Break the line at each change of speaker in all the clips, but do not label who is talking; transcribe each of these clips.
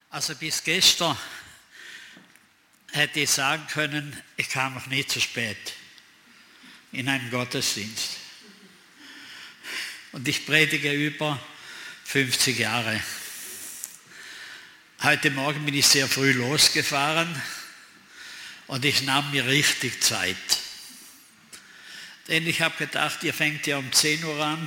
Also bis gestern hätte ich sagen können, ich kam noch nie zu spät in einen Gottesdienst. Und ich predige über 50 Jahre. Heute Morgen bin ich sehr früh losgefahren und ich nahm mir richtig Zeit. Denn ich habe gedacht, ihr fängt ja um 10 Uhr an,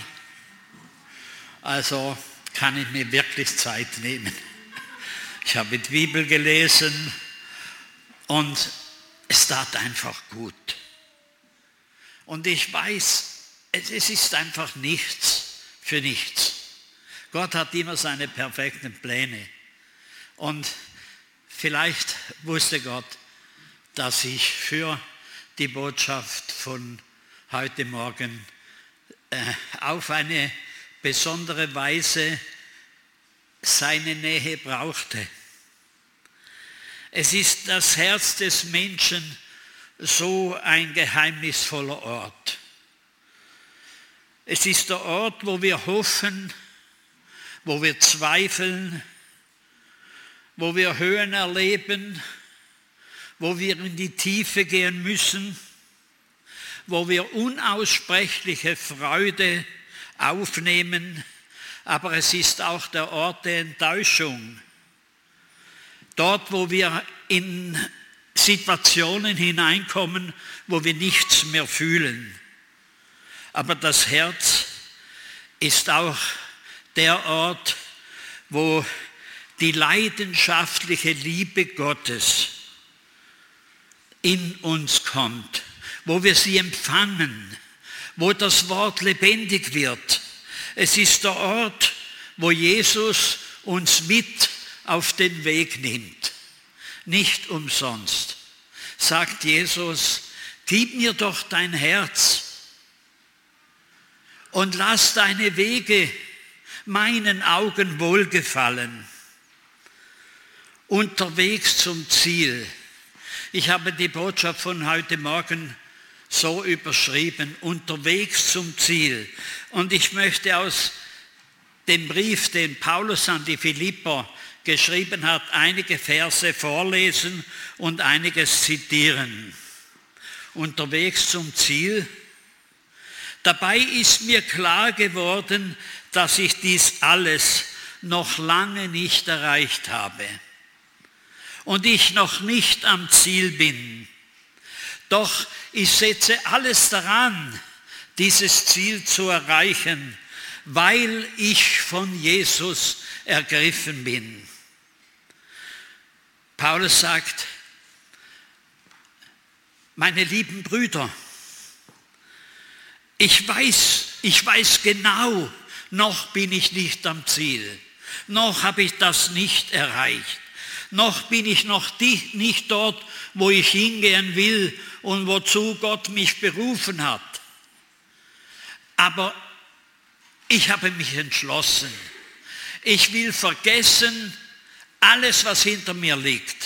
also kann ich mir wirklich Zeit nehmen. Ich habe die Bibel gelesen und es tat einfach gut. Und ich weiß, es ist einfach nichts für nichts. Gott hat immer seine perfekten Pläne. Und vielleicht wusste Gott, dass ich für die Botschaft von heute Morgen auf eine besondere Weise seine Nähe brauchte. Es ist das Herz des Menschen so ein geheimnisvoller Ort. Es ist der Ort, wo wir hoffen, wo wir zweifeln, wo wir Höhen erleben, wo wir in die Tiefe gehen müssen, wo wir unaussprechliche Freude aufnehmen, aber es ist auch der Ort der Enttäuschung. Dort, wo wir in Situationen hineinkommen, wo wir nichts mehr fühlen. Aber das Herz ist auch der Ort, wo die leidenschaftliche Liebe Gottes in uns kommt, wo wir sie empfangen, wo das Wort lebendig wird. Es ist der Ort, wo Jesus uns mit auf den Weg nimmt. Nicht umsonst sagt Jesus, gib mir doch dein Herz und lass deine Wege meinen Augen wohlgefallen. Unterwegs zum Ziel. Ich habe die Botschaft von heute Morgen so überschrieben, unterwegs zum Ziel. Und ich möchte aus dem Brief, den Paulus an die Philipper geschrieben hat, einige Verse vorlesen und einiges zitieren. Unterwegs zum Ziel. Dabei ist mir klar geworden, dass ich dies alles noch lange nicht erreicht habe und ich noch nicht am Ziel bin. Doch ich setze alles daran, dieses Ziel zu erreichen, weil ich von Jesus ergriffen bin. Paulus sagt, meine lieben Brüder, ich weiß genau, noch bin ich nicht am Ziel, noch habe ich das nicht erreicht, noch bin ich noch nicht dort, wo ich hingehen will und wozu Gott mich berufen hat. Aber ich habe mich entschlossen. Ich will vergessen alles, was hinter mir liegt.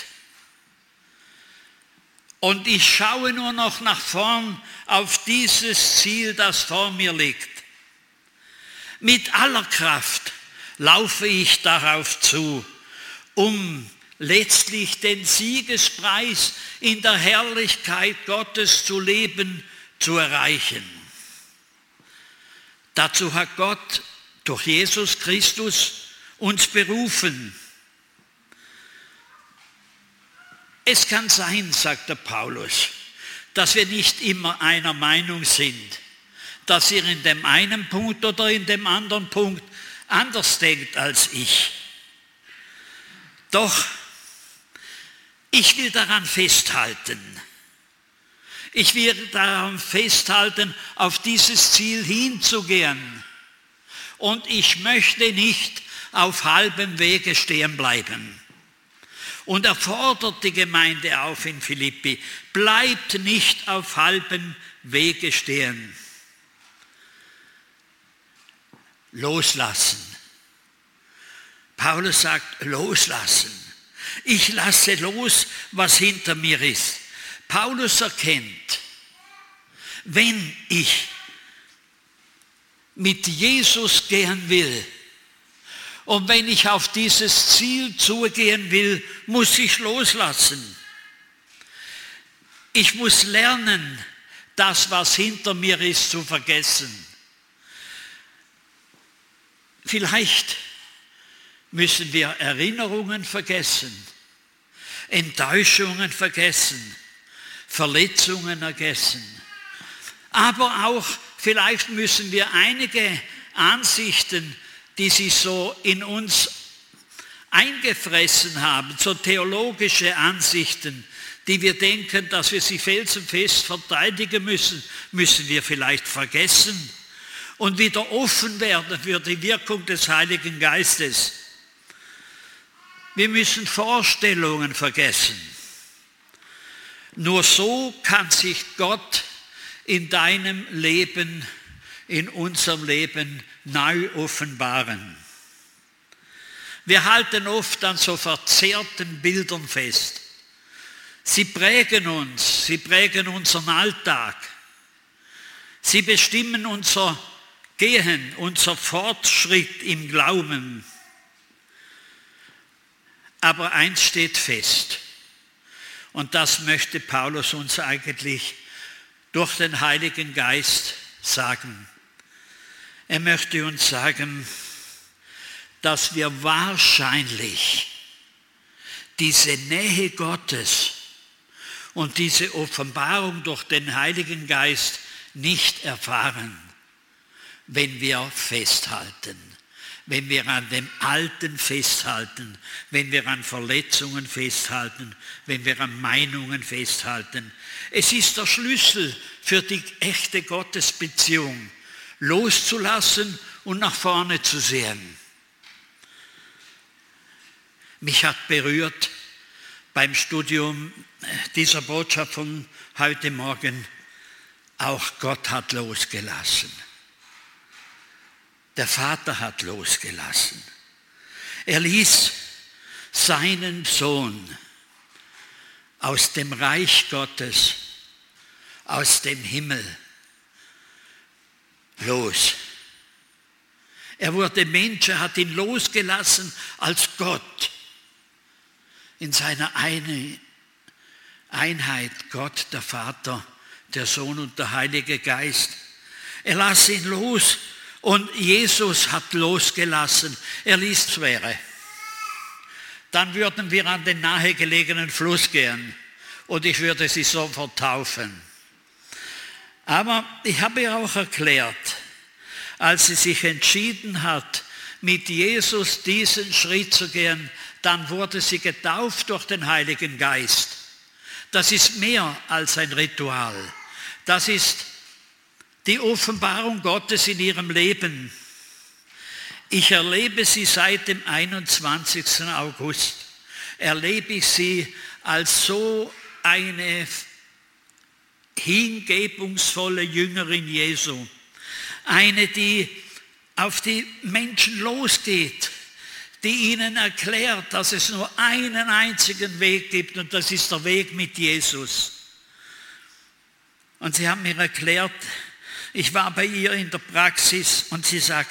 Und ich schaue nur noch nach vorn auf dieses Ziel, das vor mir liegt. Mit aller Kraft laufe ich darauf zu, um letztlich den Siegespreis in der Herrlichkeit Gottes zu leben, zu erreichen. Dazu hat Gott durch Jesus Christus uns berufen. Es kann sein, sagt der Paulus, dass wir nicht immer einer Meinung sind, dass ihr in dem einen Punkt oder in dem anderen Punkt anders denkt als ich. Doch ich will daran festhalten. Ich will daran festhalten, auf dieses Ziel hinzugehen. Und ich möchte nicht auf halbem Wege stehen bleiben. Und er fordert die Gemeinde auf in Philippi, bleibt nicht auf halbem Wege stehen. Loslassen. Paulus sagt, loslassen. Ich lasse los, was hinter mir ist. Paulus erkennt, wenn ich mit Jesus gehen will Und wenn ich auf dieses Ziel zugehen will, muss ich loslassen. Ich muss lernen, das, was hinter mir ist, zu vergessen. Vielleicht müssen wir Erinnerungen vergessen, Enttäuschungen vergessen, Verletzungen vergessen. Aber auch vielleicht müssen wir einige Ansichten, die sich so in uns eingefressen haben, so theologische Ansichten, die wir denken, dass wir sie felsenfest verteidigen müssen, müssen wir vielleicht vergessen und wieder offen werden für die Wirkung des Heiligen Geistes. Wir müssen Vorstellungen vergessen. Nur so kann sich Gott in deinem Leben, in unserem Leben neu offenbaren. Wir halten oft an so verzerrten Bildern fest. Sie prägen uns, sie prägen unseren Alltag. Sie bestimmen unser Gehen, unser Fortschritt im Glauben. Aber eins steht fest, und das möchte Paulus uns eigentlich durch den Heiligen Geist sagen. Er möchte uns sagen, dass wir wahrscheinlich diese Nähe Gottes und diese Offenbarung durch den Heiligen Geist nicht erfahren, wenn wir festhalten, wenn wir an dem Alten festhalten, wenn wir an Verletzungen festhalten, wenn wir an Meinungen festhalten. Es ist der Schlüssel für die echte Gottesbeziehung, loszulassen und nach vorne zu sehen. Mich hat berührt beim Studium dieser Botschaft von heute Morgen, auch Gott hat losgelassen. Der Vater hat losgelassen. Er ließ seinen Sohn aus dem Reich Gottes, aus dem Himmel los. Er wurde Mensch, er hat ihn losgelassen als Gott. In seiner Einheit, Gott, der Vater, der Sohn und der Heilige Geist. Er las ihn los und Jesus hat losgelassen. Er ließ es wäre. Dann würden wir an den nahegelegenen Fluss gehen und ich würde sie sofort taufen. Aber ich habe ihr auch erklärt, als sie sich entschieden hat, mit Jesus diesen Schritt zu gehen, dann wurde sie getauft durch den Heiligen Geist. Das ist mehr als ein Ritual. Das ist die Offenbarung Gottes in ihrem Leben. Ich erlebe sie seit dem 21. August. Erlebe ich sie als so eine hingebungsvolle Jüngerin Jesu. Eine, die auf die Menschen losgeht, die ihnen erklärt, dass es nur einen einzigen Weg gibt und das ist der Weg mit Jesus. Und sie haben mir erklärt, ich war bei ihr in der Praxis und sie sagt,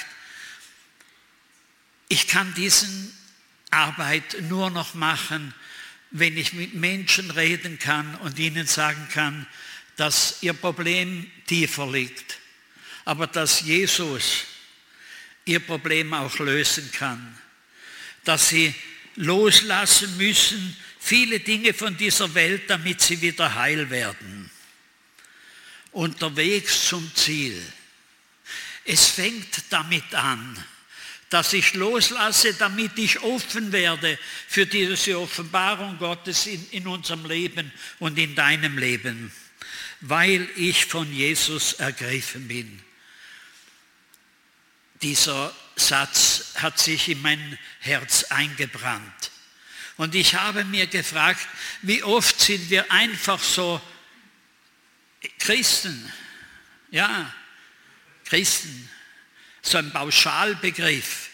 ich kann diese Arbeit nur noch machen, wenn ich mit Menschen reden kann und ihnen sagen kann, dass ihr Problem tiefer liegt, aber dass Jesus ihr Problem auch lösen kann. Dass sie loslassen müssen, viele Dinge von dieser Welt, damit sie wieder heil werden. Unterwegs zum Ziel. Es fängt damit an, dass ich loslasse, damit ich offen werde für diese Offenbarung Gottes in unserem Leben und in deinem Leben, weil ich von Jesus ergriffen bin. Dieser Satz hat sich in mein Herz eingebrannt. Und ich habe mir gefragt, wie oft sind wir einfach so Christen, ja, Christen, so ein Pauschalbegriff.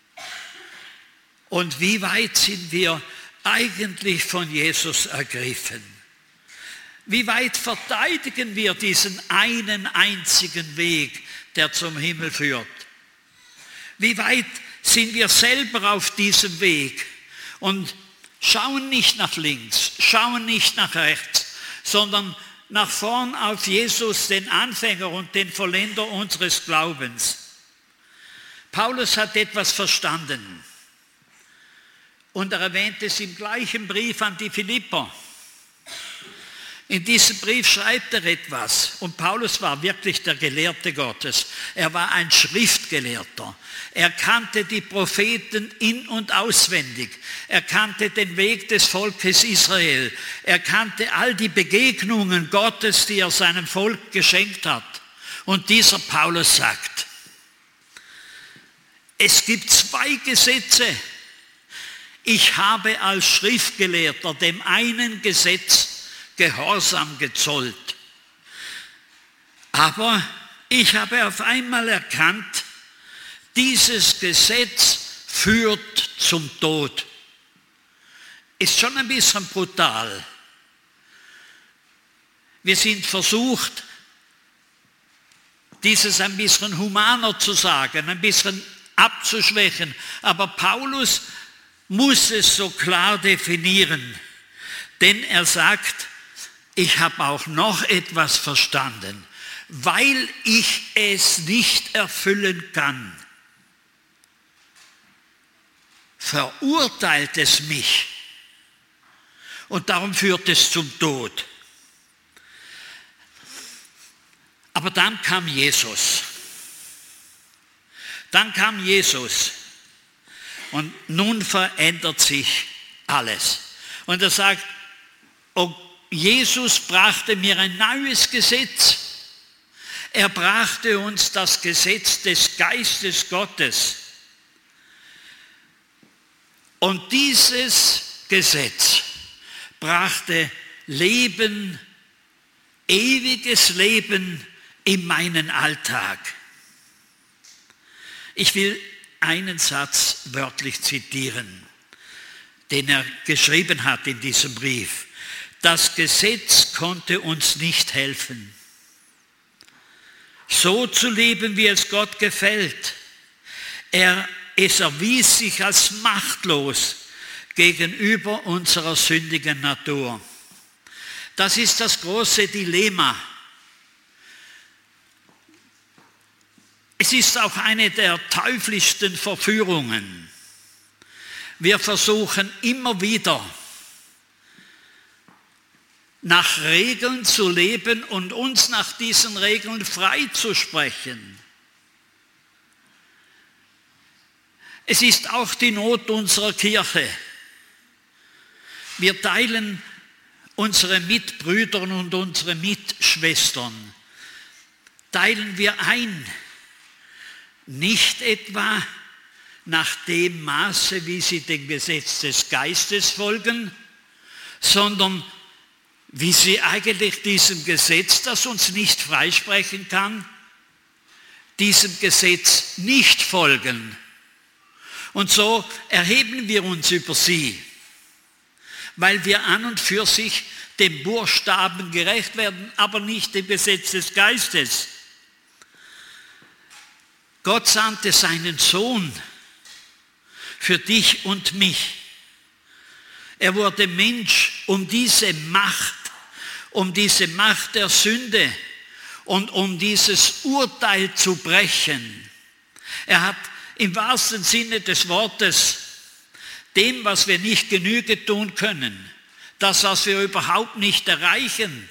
Und wie weit sind wir eigentlich von Jesus ergriffen? Wie weit verteidigen wir diesen einen einzigen Weg, der zum Himmel führt? Wie weit sind wir selber auf diesem Weg und schauen nicht nach links, schauen nicht nach rechts, sondern nach vorn auf Jesus, den Anfänger und den Vollender unseres Glaubens. Paulus hat etwas verstanden und er erwähnt es im gleichen Brief an die Philipper. In diesem Brief schreibt er etwas und Paulus war wirklich der Gelehrte Gottes. Er war ein Schriftgelehrter. Er kannte die Propheten in- und auswendig. Er kannte den Weg des Volkes Israel. Er kannte all die Begegnungen Gottes, die er seinem Volk geschenkt hat. Und dieser Paulus sagt, es gibt 2 Gesetze. Ich habe als Schriftgelehrter dem einen Gesetz Gehorsam gezollt. Aber ich habe auf einmal erkannt, dieses Gesetz führt zum Tod. Ist schon ein bisschen brutal. Wir sind versucht, dieses ein bisschen humaner zu sagen, ein bisschen abzuschwächen. Aber Paulus muss es so klar definieren, denn er sagt, ich habe auch noch etwas verstanden, weil ich es nicht erfüllen kann, verurteilt es mich und darum führt es zum Tod. Aber dann kam Jesus. Dann kam Jesus und nun verändert sich alles. Und er sagt, oh, Jesus brachte mir ein neues Gesetz. Er brachte uns das Gesetz des Geistes Gottes. Und dieses Gesetz brachte Leben, ewiges Leben in meinen Alltag. Ich will einen Satz wörtlich zitieren, den er geschrieben hat in diesem Brief. Das Gesetz konnte uns nicht helfen, so zu leben, wie es Gott gefällt. Es erwies sich als machtlos gegenüber unserer sündigen Natur. Das ist das große Dilemma. Es ist auch eine der teuflischsten Verführungen. Wir versuchen immer wieder, nach Regeln zu leben und uns nach diesen Regeln freizusprechen. Es ist auch die Not unserer Kirche. Wir teilen unsere Mitbrüder und unsere Mitschwestern, teilen wir ein, nicht etwa nach dem Maße, wie sie dem Gesetz des Geistes folgen, sondern wie sie eigentlich diesem Gesetz, das uns nicht freisprechen kann, diesem Gesetz nicht folgen. Und so erheben wir uns über sie, weil wir an und für sich dem Buchstaben gerecht werden, aber nicht dem Gesetz des Geistes. Gott sandte seinen Sohn für dich und mich. Er wurde Mensch, um diese Macht der Sünde und um dieses Urteil zu brechen. Er hat im wahrsten Sinne des Wortes dem, was wir nicht Genüge tun können, das, was wir überhaupt nicht erreichen,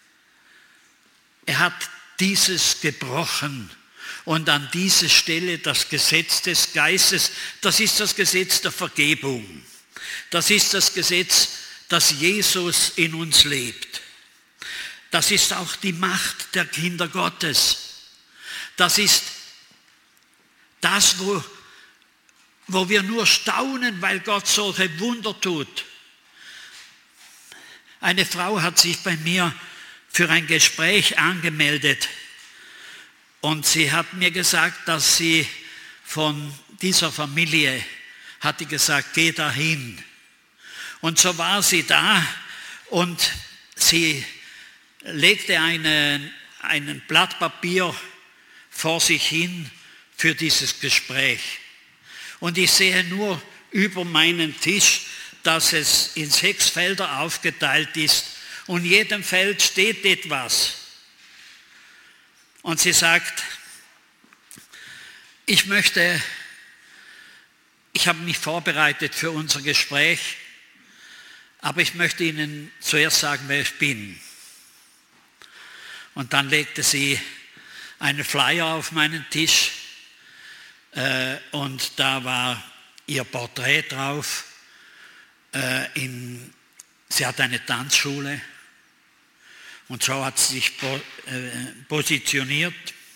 er hat dieses gebrochen. Und an dieser Stelle das Gesetz des Geistes, das ist das Gesetz der Vergebung. Das ist das Gesetz, dass Jesus in uns lebt. Das ist auch die Macht der Kinder Gottes. Das ist das, wo wir nur staunen, weil Gott solche Wunder tut. Eine Frau hat sich bei mir für ein Gespräch angemeldet. Und sie hat mir gesagt, dass sie von dieser Familie, hat die gesagt, geh dahin. Und so war sie da und sie legte einen Blatt Papier vor sich hin für dieses Gespräch. Und ich sehe nur über meinen Tisch, dass es in 6 Felder aufgeteilt ist und in jedem Feld steht etwas. Und sie sagt, ich habe mich vorbereitet für unser Gespräch, aber ich möchte Ihnen zuerst sagen, wer ich bin. Und dann legte sie einen Flyer auf meinen Tisch und da war ihr Porträt drauf. Sie hat eine Tanzschule und so hat sie sich positioniert.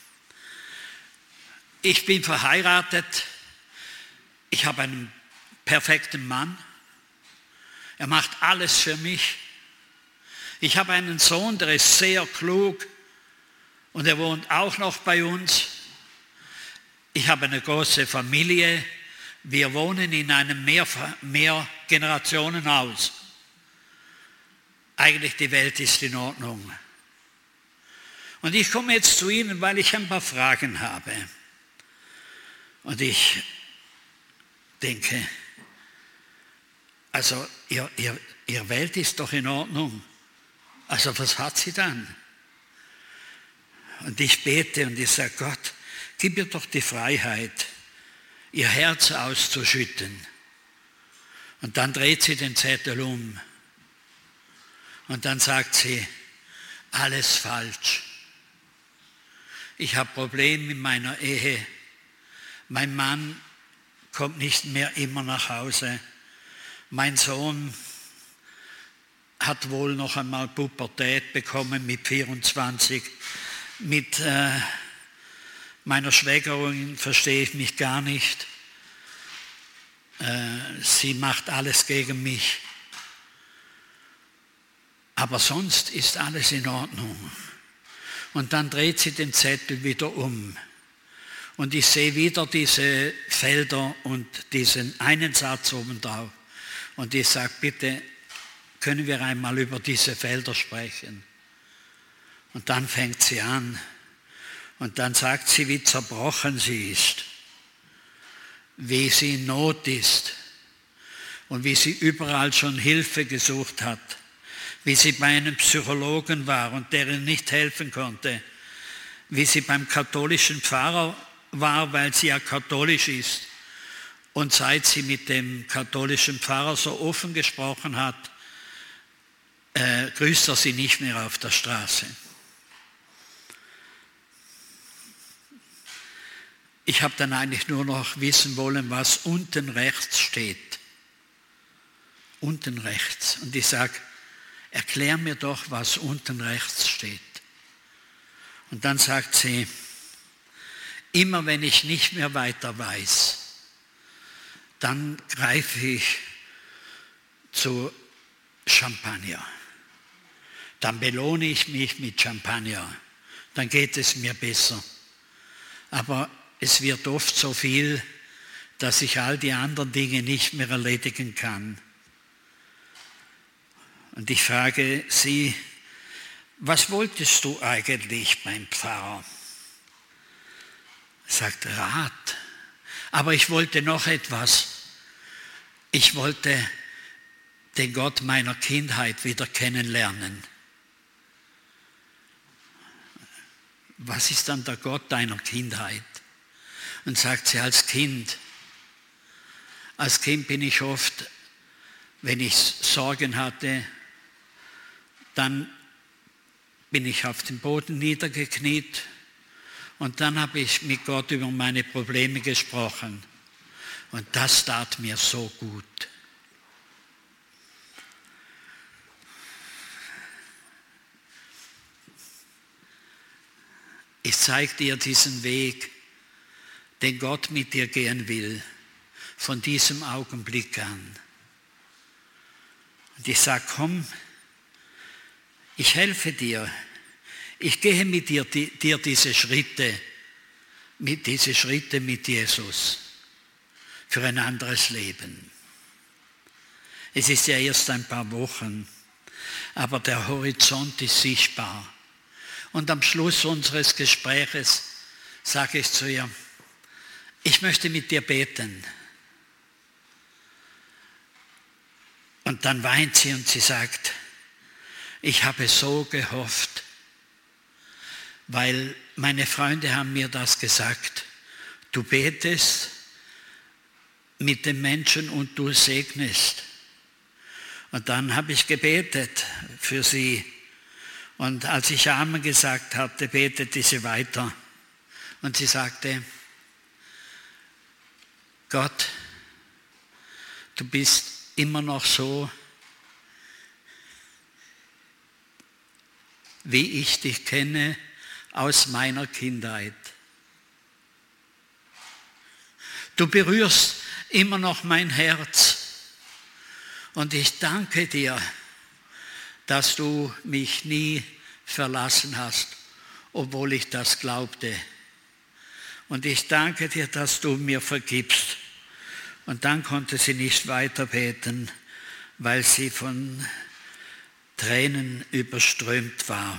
Ich bin verheiratet, ich habe einen perfekten Mann, er macht alles für mich. Ich habe einen Sohn, der ist sehr klug und er wohnt auch noch bei uns. Ich habe eine große Familie, wir wohnen in einem Mehrgenerationenhaus. Eigentlich die Welt ist in Ordnung. Und ich komme jetzt zu Ihnen, weil ich ein paar Fragen habe. Und ich denke, also Ihre Welt ist doch in Ordnung. Also was hat sie dann? Und ich bete und ich sage, Gott, gib ihr doch die Freiheit, ihr Herz auszuschütten. Und dann dreht sie den Zettel um. Und dann sagt sie, alles falsch. Ich habe Probleme in meiner Ehe. Mein Mann kommt nicht mehr immer nach Hause. Mein Sohn hat wohl noch einmal Pubertät bekommen mit 24. Mit meiner Schwägerin verstehe ich mich gar nicht. Sie macht alles gegen mich. Aber sonst ist alles in Ordnung. Und dann dreht sie den Zettel wieder um. Und ich sehe wieder diese Felder und diesen einen Satz oben drauf. Und ich sage, bitte, können wir einmal über diese Felder sprechen? Und dann fängt sie an. Und dann sagt sie, wie zerbrochen sie ist. Wie sie in Not ist. Und wie sie überall schon Hilfe gesucht hat. Wie sie bei einem Psychologen war und der ihr nicht helfen konnte. Wie sie beim katholischen Pfarrer war, weil sie ja katholisch ist. Und seit sie mit dem katholischen Pfarrer so offen gesprochen hat, grüßt er sie nicht mehr auf der Straße. Ich habe dann eigentlich nur noch wissen wollen, was unten rechts steht. Unten rechts. Und ich sage, erklär mir doch, was unten rechts steht. Und dann sagt sie, immer wenn ich nicht mehr weiter weiß, dann greife ich zu Champagner. Dann belohne ich mich mit Champagner. Dann geht es mir besser. Aber es wird oft so viel, dass ich all die anderen Dinge nicht mehr erledigen kann. Und ich frage sie, was wolltest du eigentlich beim Pfarrer? Sagt Rat. Aber ich wollte noch etwas. Ich wollte den Gott meiner Kindheit wieder kennenlernen. Was ist dann der Gott deiner Kindheit? Und sagt sie, als Kind bin ich oft, wenn ich Sorgen hatte, dann bin ich auf dem Boden niedergekniet und dann habe ich mit Gott über meine Probleme gesprochen. Und das tat mir so gut. Ich zeige dir diesen Weg, den Gott mit dir gehen will, von diesem Augenblick an. Und ich sage, komm, ich helfe dir. Ich gehe mit dir diese Schritte mit Jesus für ein anderes Leben. Es ist ja erst ein paar Wochen, aber der Horizont ist sichtbar. Und am Schluss unseres Gespräches sage ich zu ihr, ich möchte mit dir beten. Und dann weint sie und sie sagt, ich habe so gehofft, weil meine Freunde haben mir das gesagt. Du betest mit den Menschen und du segnest. Und dann habe ich gebetet für sie. Und als ich Amen gesagt hatte, betete sie weiter. Und sie sagte, Gott, du bist immer noch so, wie ich dich kenne aus meiner Kindheit. Du berührst immer noch mein Herz. Und ich danke dir, dass du mich nie verlassen hast, obwohl ich das glaubte. Und ich danke dir, dass du mir vergibst. Und dann konnte sie nicht weiter beten, weil sie von Tränen überströmt war.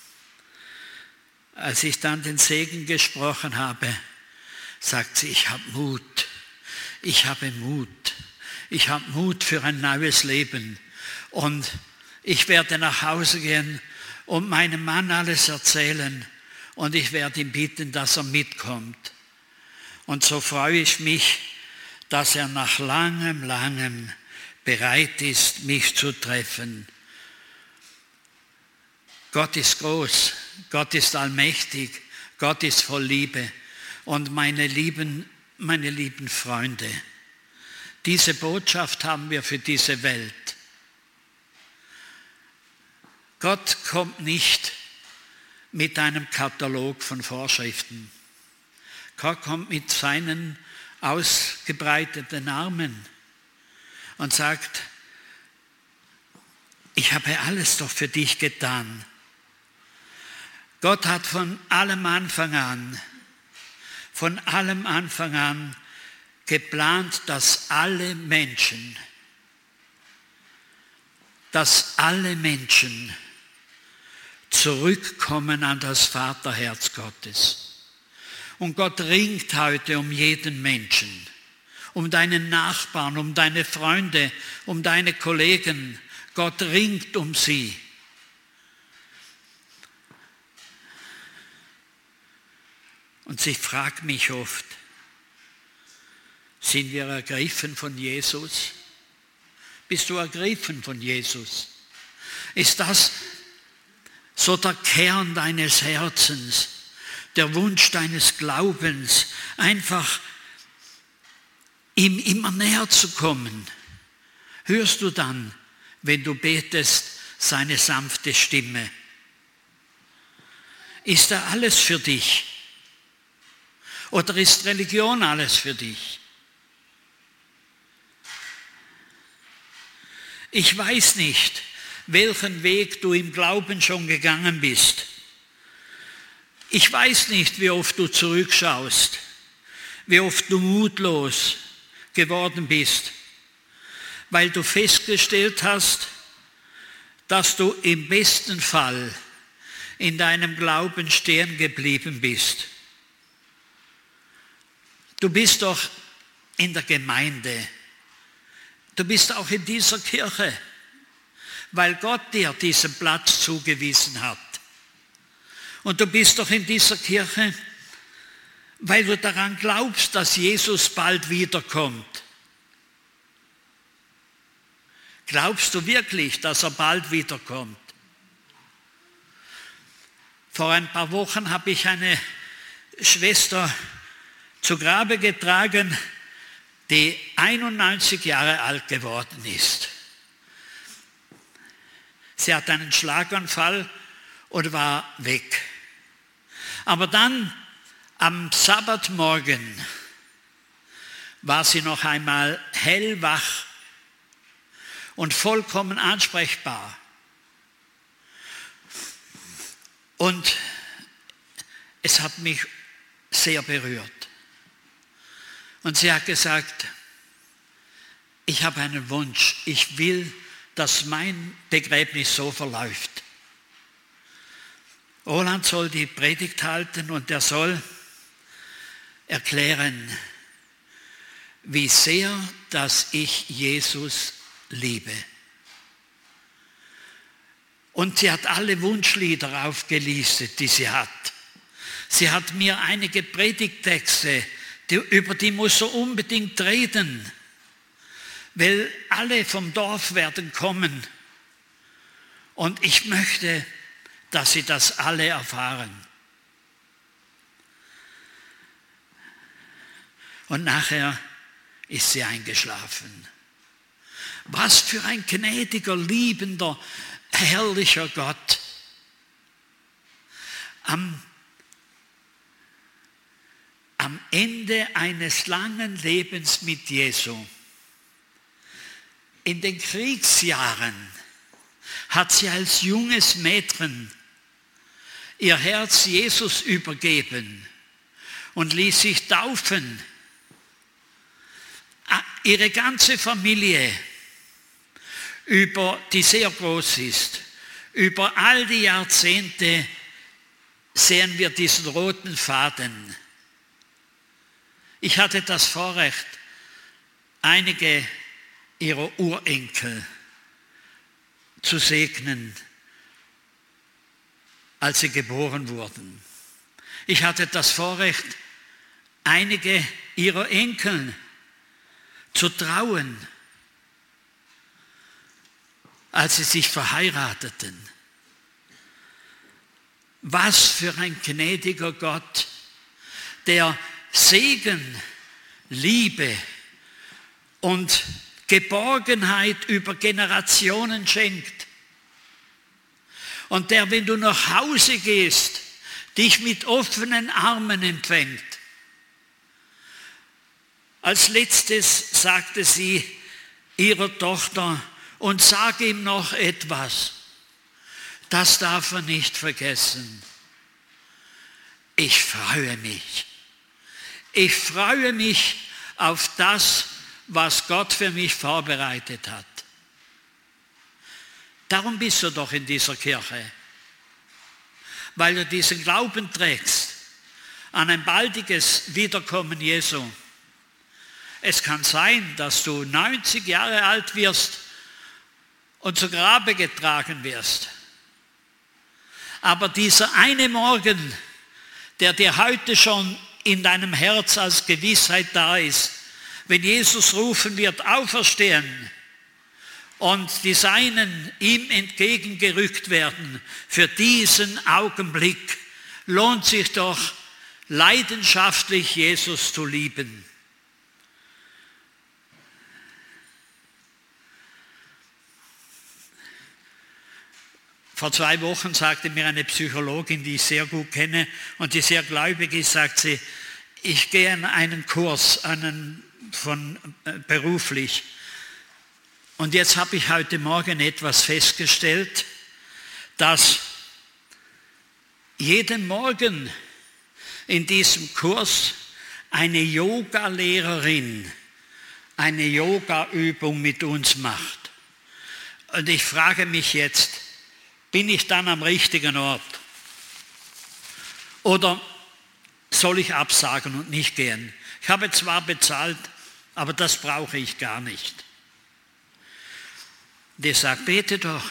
Als ich dann den Segen gesprochen habe, sagt sie, ich habe Mut. Ich habe Mut. Ich habe Mut für ein neues Leben. Und ich werde nach Hause gehen und meinem Mann alles erzählen. Und ich werde ihn bitten, dass er mitkommt. Und so freue ich mich, dass er nach langem bereit ist, mich zu treffen. Gott ist groß, Gott ist allmächtig, Gott ist voll Liebe. Und meine lieben Freunde, diese Botschaft haben wir für diese Welt. Gott kommt nicht mit einem Katalog von Vorschriften. Gott kommt mit seinen ausgebreiteten Armen und sagt, ich habe alles doch für dich getan. Gott hat von allem Anfang an geplant, dass alle Menschen zurückkommen an das Vaterherz Gottes. Und Gott ringt heute um jeden Menschen, um deinen Nachbarn, um deine Freunde, um deine Kollegen. Gott ringt um sie. Und ich frage mich oft, sind wir ergriffen von Jesus? Bist du ergriffen von Jesus? Ist das so der Kern deines Herzens, der Wunsch deines Glaubens, einfach ihm immer näher zu kommen? Hörst du dann, wenn du betest, seine sanfte Stimme? Ist er alles für dich? Oder ist Religion alles für dich? Ich weiß nicht, welchen Weg du im Glauben schon gegangen bist. Ich weiß nicht, wie oft du zurückschaust, wie oft du mutlos geworden bist, weil du festgestellt hast, dass du im besten Fall in deinem Glauben stehen geblieben bist. Du bist doch in der Gemeinde. Du bist auch in dieser Kirche, weil Gott dir diesen Platz zugewiesen hat. Und du bist doch in dieser Kirche, weil du daran glaubst, dass Jesus bald wiederkommt. Glaubst du wirklich, dass er bald wiederkommt? Vor ein paar Wochen habe ich eine Schwester zu Grabe getragen, die 91 Jahre alt geworden ist. Sie hat einen Schlaganfall und war weg. Aber dann am Sabbatmorgen war sie noch einmal hellwach und vollkommen ansprechbar. Und es hat mich sehr berührt. Und sie hat gesagt, ich habe einen Wunsch, ich will, dass mein Begräbnis so verläuft. Roland soll die Predigt halten und er soll erklären, wie sehr, dass ich Jesus Liebe. Und sie hat alle Wunschlieder aufgelistet, die sie hat. Sie hat mir einige Predigttexte, über die muss er unbedingt reden, weil alle vom Dorf werden kommen. Und ich möchte, dass sie das alle erfahren. Und nachher ist sie eingeschlafen. Was für ein gnädiger, liebender, herrlicher Gott. Am Ende eines langen Lebens mit Jesu, in den Kriegsjahren, hat sie als junges Mädchen ihr Herz Jesus übergeben und ließ sich taufen. Ihre ganze Familie, die sehr groß ist, über all die Jahrzehnte sehen wir diesen roten Faden. Ich hatte das Vorrecht, einige ihrer Urenkel zu segnen, als sie geboren wurden. Ich hatte das Vorrecht, einige ihrer Enkel zu trauen, als sie sich verheirateten. Was für ein gnädiger Gott, der Segen, Liebe und Geborgenheit über Generationen schenkt. Und der, wenn du nach Hause gehst, dich mit offenen Armen empfängt. Als letztes sagte sie ihrer Tochter, und sag ihm noch etwas, das darf er nicht vergessen. Ich freue mich. Ich freue mich auf das, was Gott für mich vorbereitet hat. Darum bist du doch in dieser Kirche, weil du diesen Glauben trägst an ein baldiges Wiederkommen Jesu. Es kann sein, dass du 90 Jahre alt wirst und zu Grabe getragen wirst. Aber dieser eine Morgen, der dir heute schon in deinem Herz als Gewissheit da ist, wenn Jesus rufen wird, auferstehen und die Seinen ihm entgegengerückt werden, für diesen Augenblick lohnt sich doch leidenschaftlich Jesus zu lieben. Vor 2 Wochen sagte mir eine Psychologin, die ich sehr gut kenne und die sehr gläubig ist, sagt sie, ich gehe an einen Kurs, beruflich. Und jetzt habe ich heute Morgen etwas festgestellt, dass jeden Morgen in diesem Kurs eine Yoga-Lehrerin eine Yoga-Übung mit uns macht. Und ich frage mich jetzt, bin ich dann am richtigen Ort? Oder soll ich absagen und nicht gehen? Ich habe zwar bezahlt, aber das brauche ich gar nicht. Die sagt, bete doch.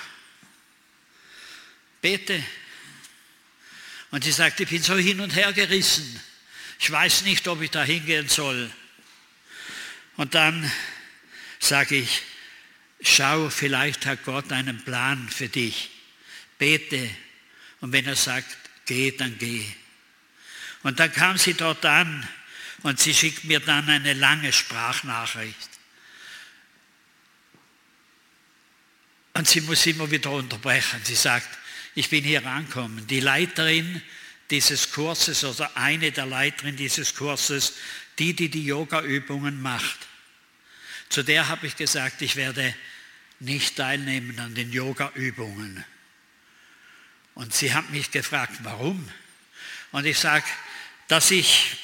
Bete. Und sie sagt, ich bin so hin und her gerissen. Ich weiß nicht, ob ich da hingehen soll. Und dann sage ich, schau, vielleicht hat Gott einen Plan für dich. Bete. Und wenn er sagt, geh, dann geh. Und dann kam sie dort an und sie schickt mir dann eine lange Sprachnachricht. Und sie muss immer wieder unterbrechen. Sie sagt, ich bin hier angekommen. Die Leiterin dieses Kurses oder eine der Leiterinnen dieses Kurses, die Yoga-Übungen macht, zu der habe ich gesagt, ich werde nicht teilnehmen an den Yoga-Übungen. Und sie hat mich gefragt, warum? Und ich sage, dass ich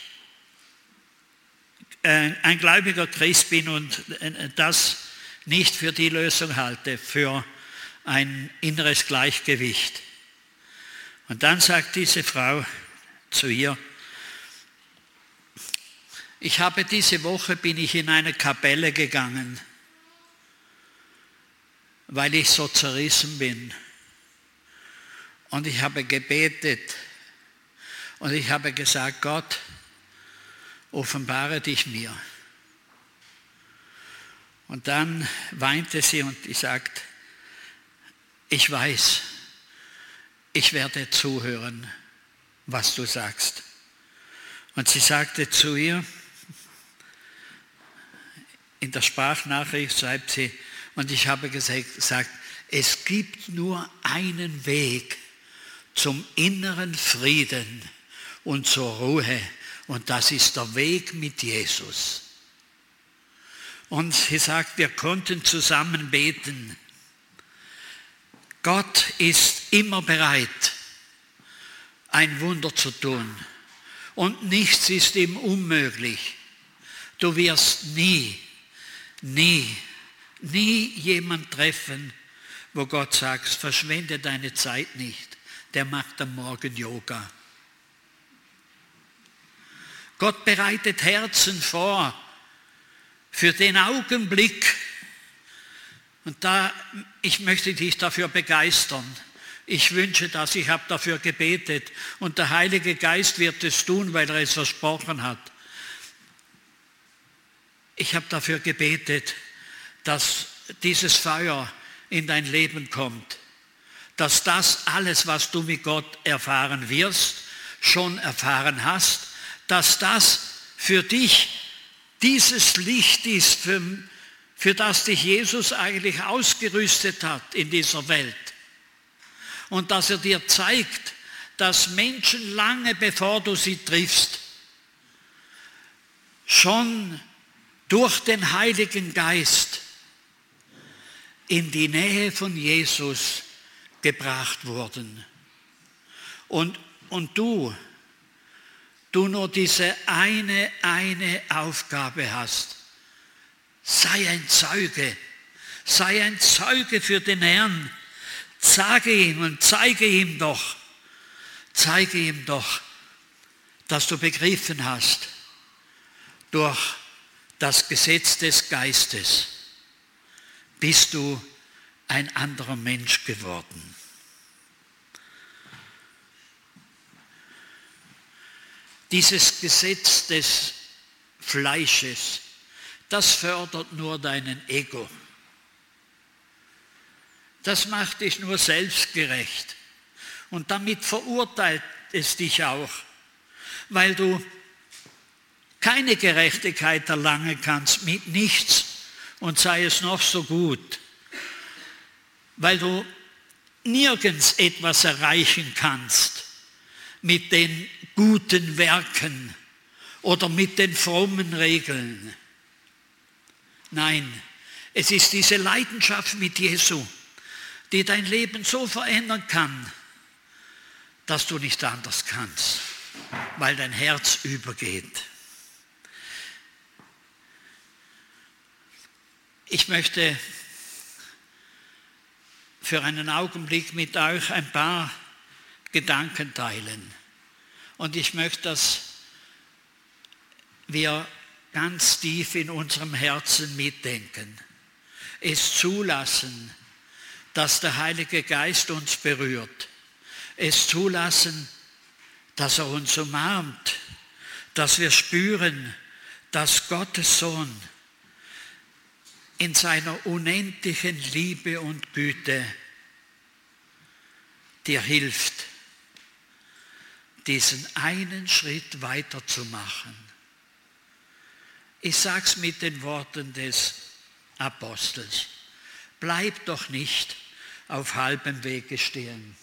ein gläubiger Christ bin und das nicht für die Lösung halte, für ein inneres Gleichgewicht. Und dann sagt diese Frau zu ihr, diese Woche bin ich in eine Kapelle gegangen weil ich so zerrissen bin. Und ich habe gebetet und ich habe gesagt, Gott, offenbare dich mir. Und dann weinte sie und ich sagte, ich weiß, ich werde zuhören, was du sagst. Und sie sagte zu ihr, in der Sprachnachricht schreibt sie, und ich habe gesagt, es gibt nur einen Weg zum inneren Frieden und zur Ruhe, und das ist der Weg mit Jesus. Und sie sagt, wir konnten zusammen beten. Gott ist immer bereit, ein Wunder zu tun. Und nichts ist ihm unmöglich. Du wirst nie jemand treffen, wo Gott sagt, verschwende deine Zeit nicht. Der macht am Morgen Yoga. Gott bereitet Herzen vor für den Augenblick. Und ich möchte dich dafür begeistern. Ich wünsche das, ich habe dafür gebetet. Und der Heilige Geist wird es tun, weil er es versprochen hat. Ich habe dafür gebetet, dass dieses Feuer in dein Leben kommt. Dass das alles, was du mit Gott erfahren wirst, schon erfahren hast, dass das für dich dieses Licht ist, für das dich Jesus eigentlich ausgerüstet hat in dieser Welt. Und dass er dir zeigt, dass Menschen lange bevor du sie triffst, schon durch den Heiligen Geist in die Nähe von Jesus gebracht wurden. Und du nur diese eine Aufgabe hast. Sei ein Zeuge für den Herrn. Zeige ihm doch, dass du begriffen hast, durch das Gesetz des Geistes bist du ein anderer Mensch geworden. Dieses Gesetz des Fleisches, das fördert nur deinen Ego. Das macht dich nur selbstgerecht. Und damit verurteilt es dich auch, weil du keine Gerechtigkeit erlangen kannst mit nichts und sei es noch so gut, weil du nirgends etwas erreichen kannst mit den guten Werken oder mit den frommen Regeln. Nein, es ist diese Leidenschaft mit Jesu, die dein Leben so verändern kann, dass du nicht anders kannst, weil dein Herz übergeht. Ich möchte für einen Augenblick mit euch ein paar Gedanken teilen. Und ich möchte, dass wir ganz tief in unserem Herzen mitdenken. Es zulassen, dass der Heilige Geist uns berührt. Es zulassen, dass er uns umarmt. Dass wir spüren, dass Gottes Sohn in seiner unendlichen Liebe und Güte dir hilft, diesen einen Schritt weiterzumachen. Ich sage es mit den Worten des Apostels. Bleib doch nicht auf halbem Wege stehen.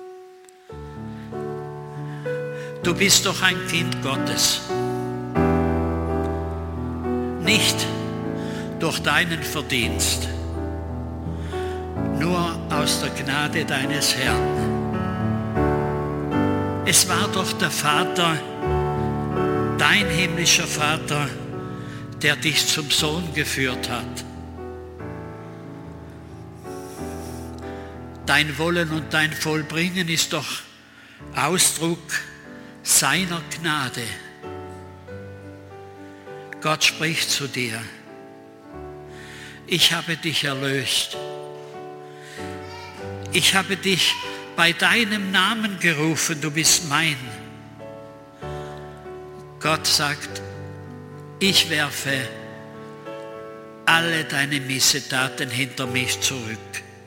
Du bist doch ein Kind Gottes. Nicht durch deinen Verdienst, nur aus der Gnade deines Herrn. Es war doch der Vater, dein himmlischer Vater, der dich zum Sohn geführt hat. Dein Wollen und dein Vollbringen ist doch Ausdruck seiner Gnade. Gott spricht zu dir. Ich habe dich erlöst ich habe dich bei deinem Namen gerufen, du bist mein. Gott sagt, ich werfe alle deine Missetaten hinter mich zurück.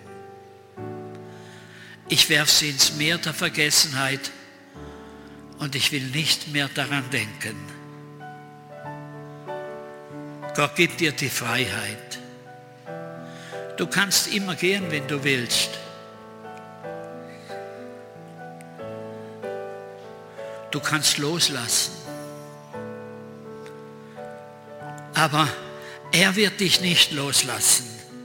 Ich werfe sie ins Meer der Vergessenheit und ich will nicht mehr daran denken. Gott gibt dir die Freiheit. Du kannst immer gehen, wenn du willst. Du kannst loslassen. Aber er wird dich nicht loslassen.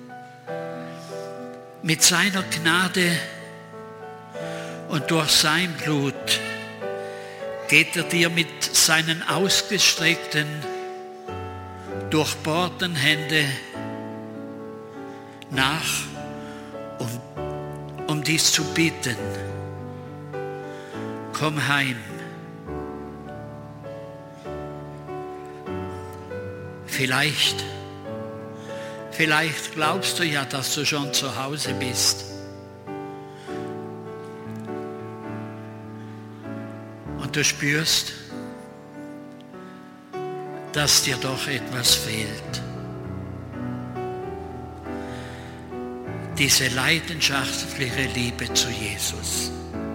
Mit seiner Gnade und durch sein Blut geht er dir mit seinen ausgestreckten, durchbohrten Händen nach, um dies zu bitten. Komm heim. Vielleicht glaubst du ja, dass du schon zu Hause bist. Und du spürst, dass dir doch etwas fehlt. Diese leidenschaftliche Liebe zu Jesus.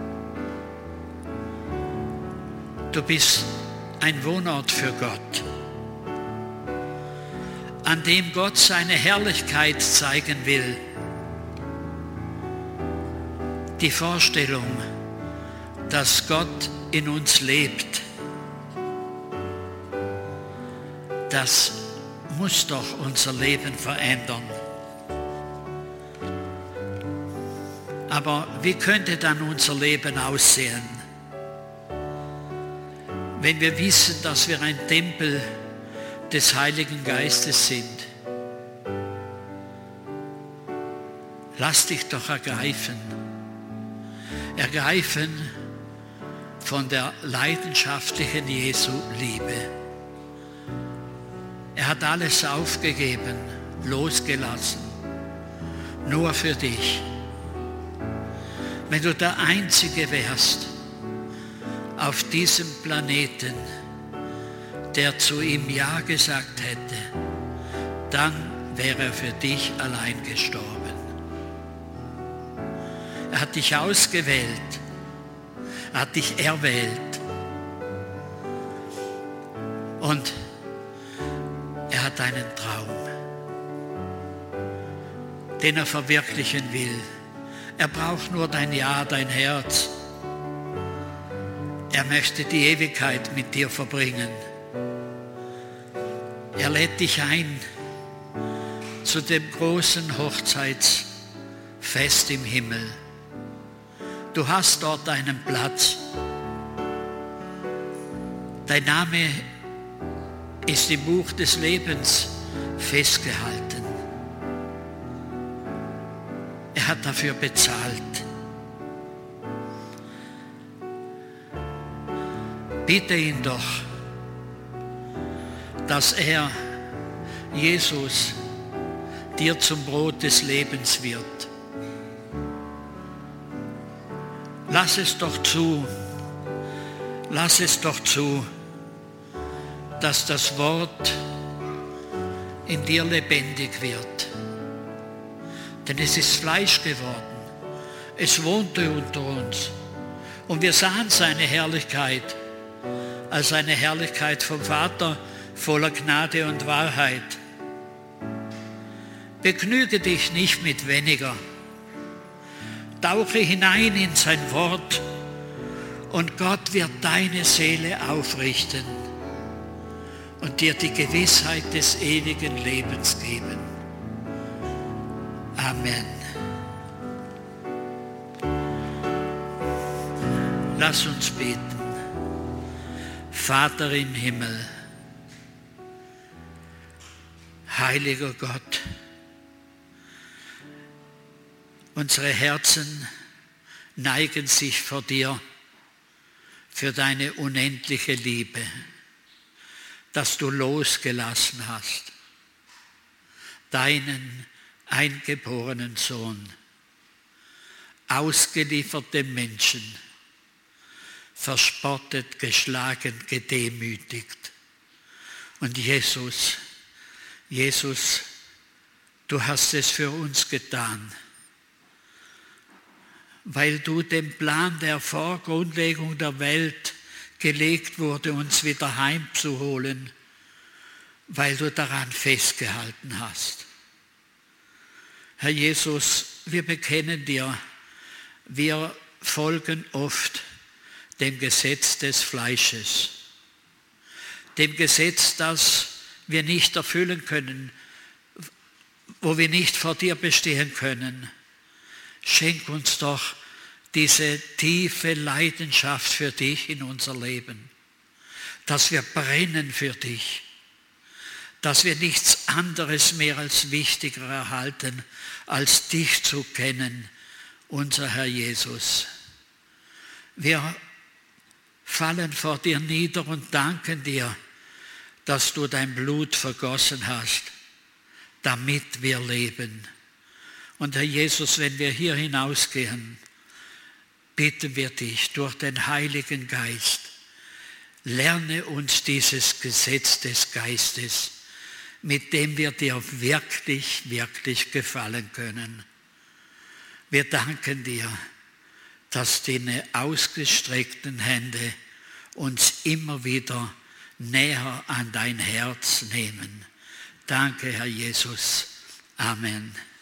Du bist ein Wohnort für Gott, an dem Gott seine Herrlichkeit zeigen will. Die Vorstellung, dass Gott in uns lebt, das muss doch unser Leben verändern. Aber wie könnte dann unser Leben aussehen, wenn wir wissen, dass wir ein Tempel des Heiligen Geistes sind? Lass dich doch ergreifen von der leidenschaftlichen Jesu Liebe. Er hat alles aufgegeben, losgelassen, nur für dich. Wenn du der Einzige wärst auf diesem Planeten, der zu ihm Ja gesagt hätte, dann wäre er für dich allein gestorben. Er hat dich ausgewählt, er hat dich erwählt und er hat einen Traum, den er verwirklichen will. Er braucht nur dein Ja, dein Herz. Er möchte die Ewigkeit mit dir verbringen. Er lädt dich ein zu dem großen Hochzeitsfest im Himmel. Du hast dort einen Platz. Dein Name ist im Buch des Lebens festgehalten. Er hat dafür bezahlt. Bitte ihn doch, dass er, Jesus, dir zum Brot des Lebens wird. Lass es doch zu, dass das Wort in dir lebendig wird. Denn es ist Fleisch geworden, es wohnte unter uns und wir sahen seine Herrlichkeit als eine Herrlichkeit vom Vater, voller Gnade und Wahrheit. Begnüge dich nicht mit weniger. Tauche hinein in sein Wort und Gott wird deine Seele aufrichten und dir die Gewissheit des ewigen Lebens geben. Amen. Lass uns beten. Vater im Himmel, heiliger Gott, unsere Herzen neigen sich vor dir für deine unendliche Liebe, dass du losgelassen hast, deinen eingeborenen Sohn, ausgeliefert dem Menschen, verspottet, geschlagen, gedemütigt. Und Jesus, du hast es für uns getan, weil du den Plan, der vor Grundlegung der Welt gelegt wurde, uns wieder heimzuholen, weil du daran festgehalten hast. Herr Jesus, wir bekennen dir, wir folgen oft dem Gesetz des Fleisches, dem Gesetz, das wir nicht erfüllen können, wo wir nicht vor dir bestehen können. Schenk uns doch diese tiefe Leidenschaft für dich in unser Leben, dass wir brennen für dich, dass wir nichts anderes mehr als wichtiger erhalten, als dich zu kennen, unser Herr Jesus. Wir fallen vor dir nieder und danken dir, dass du dein Blut vergossen hast, damit wir leben. Und Herr Jesus, wenn wir hier hinausgehen, bitten wir dich durch den Heiligen Geist, lerne uns dieses Gesetz des Geistes, mit dem wir dir wirklich, wirklich gefallen können. Wir danken dir, dass deine ausgestreckten Hände uns immer wieder näher an dein Herz nehmen. Danke, Herr Jesus. Amen.